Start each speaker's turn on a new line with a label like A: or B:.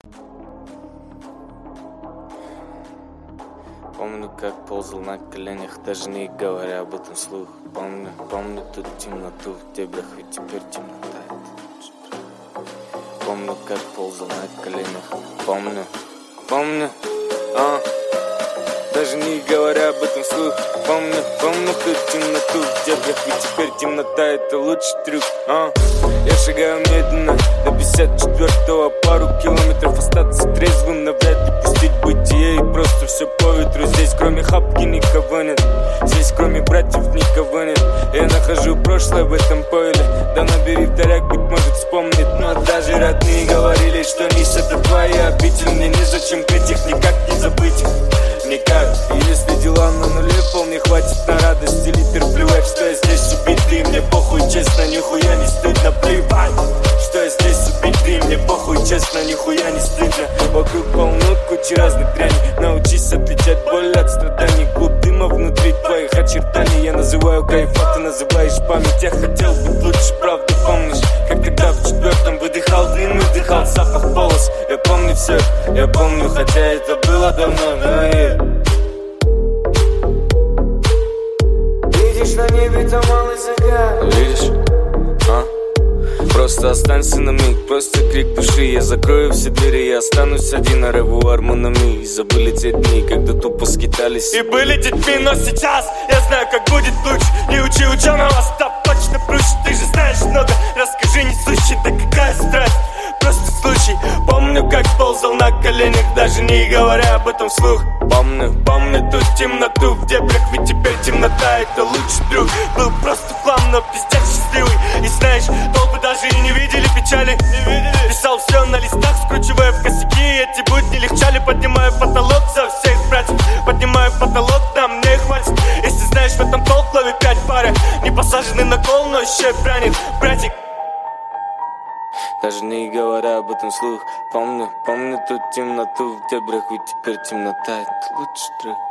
A: Помню, как ползал на коленях, даже не говоря об этом вслух. Помню ту темноту в дебрях, ведь теперь темнота это. Помню, как ползал на коленях. Помню, даже не говоря об этом вслух. Помню ту темноту в дебрях, ведь теперь темнота это лучший трюк. Я шагаю медленно до 54-го, пару километров остаться трезвым, навряд ли пустить бытие и просто все по ветру. Здесь кроме хапки никого нет, здесь кроме братьев никого нет. Я нахожу прошлое в этом пойле, да набери вторяк, быть может вспомнит. Но даже родные говорили, что низ это твоя обитель. Мне незачем петь их, никак не забыть их, никак. И если дела на нуле, вполне хватит на радости литр. Плевать, что я здесь убитый, мне похуй, честно, нихуя не стыдно. Плевать, что я здесь убитый, мне похуй, честно, нихуя не стыдно. Вокруг полно кучи разных дряней, научись отличать боль от страданий. Клуб дыма внутри твоих очертаний, я называю кайф, а ты называешь память. Я хотел быть лучше, правда, помнишь, как тогда в 4-м выдыхал дым и вдыхал запах волос. Я помню все, я помню, хотя это было давно, но видишь на небе там малый закат. Видишь? Просто останься на миг, просто крик души. Я закрою все двери, я останусь один. Аревуар, монами. Забыли те дни, когда тупо скитались
B: и были детьми, но сейчас я знаю, как будет лучше. Не учи ученого, став точно проще. Ты же знаешь много, расскажи несущий. Да какая страсть, просто случай. Помню, как ползал на коленях, даже не говоря об этом вслух. Помню ту темноту в дебрях, ведь теперь темнота это лучший друг. Был просто хлам, но пиздец счастливый. И знаешь, толпы даже и не видели печали. Писал все на листах, скручивая в косяки. Эти будни легчали, поднимаю потолок за всех братьев. Поднимаю потолок, нам не хватит. Если знаешь, в этом толк, лови 5 пары. Не посаженный на кол, но еще прянет, братик.
A: Даже не говоря об этом вслух. Помню ту темноту в дебрях, ведь теперь темнота это лучший трек.